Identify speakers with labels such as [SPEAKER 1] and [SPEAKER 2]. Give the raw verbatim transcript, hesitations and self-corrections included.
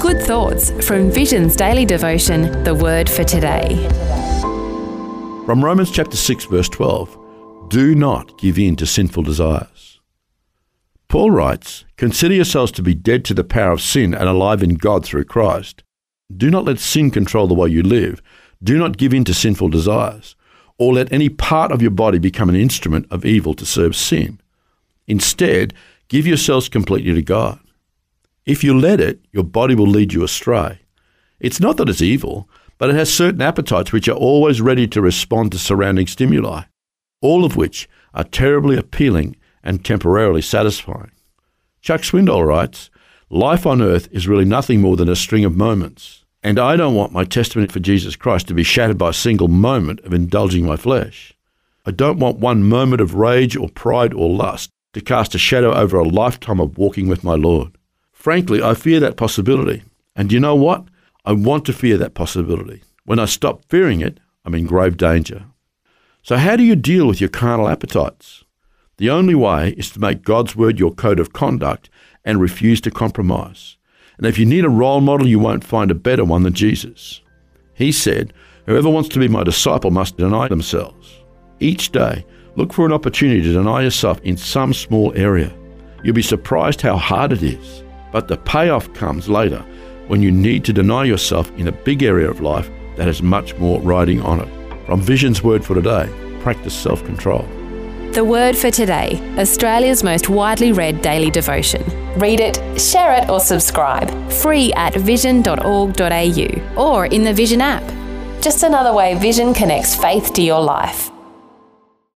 [SPEAKER 1] Good thoughts from Vision's daily devotion, The Word for Today.
[SPEAKER 2] From Romans chapter six, verse twelve, do not give in to sinful desires. Paul writes, consider yourselves to be dead to the power of sin and alive in God through Christ. Do not let sin control the way you live. Do not give in to sinful desires, or let any part of your body become an instrument of evil to serve sin. Instead, give yourselves completely to God. If you let it, your body will lead you astray. It's not that it's evil, but it has certain appetites which are always ready to respond to surrounding stimuli, all of which are terribly appealing and temporarily satisfying. Chuck Swindoll writes, life on earth is really nothing more than a string of moments, and I don't want my testimony for Jesus Christ to be shattered by a single moment of indulging my flesh. I don't want one moment of rage or pride or lust to cast a shadow over a lifetime of walking with my Lord. Frankly, I fear that possibility. And you know what? I want to fear that possibility. When I stop fearing it, I'm in grave danger. So how do you deal with your carnal appetites? The only way is to make God's word your code of conduct and refuse to compromise. And if you need a role model, you won't find a better one than Jesus. He said, whoever wants to be my disciple must deny themselves. Each day, look for an opportunity to deny yourself in some small area. You'll be surprised how hard it is. But the payoff comes later when you need to deny yourself in a big area of life that has much more riding on it. From Vision's Word for Today, practice self-control.
[SPEAKER 1] The Word for Today, Australia's most widely read daily devotion. Read it, share it or subscribe. Free at vision dot org dot a u or in the Vision app. Just another way Vision connects faith to your life.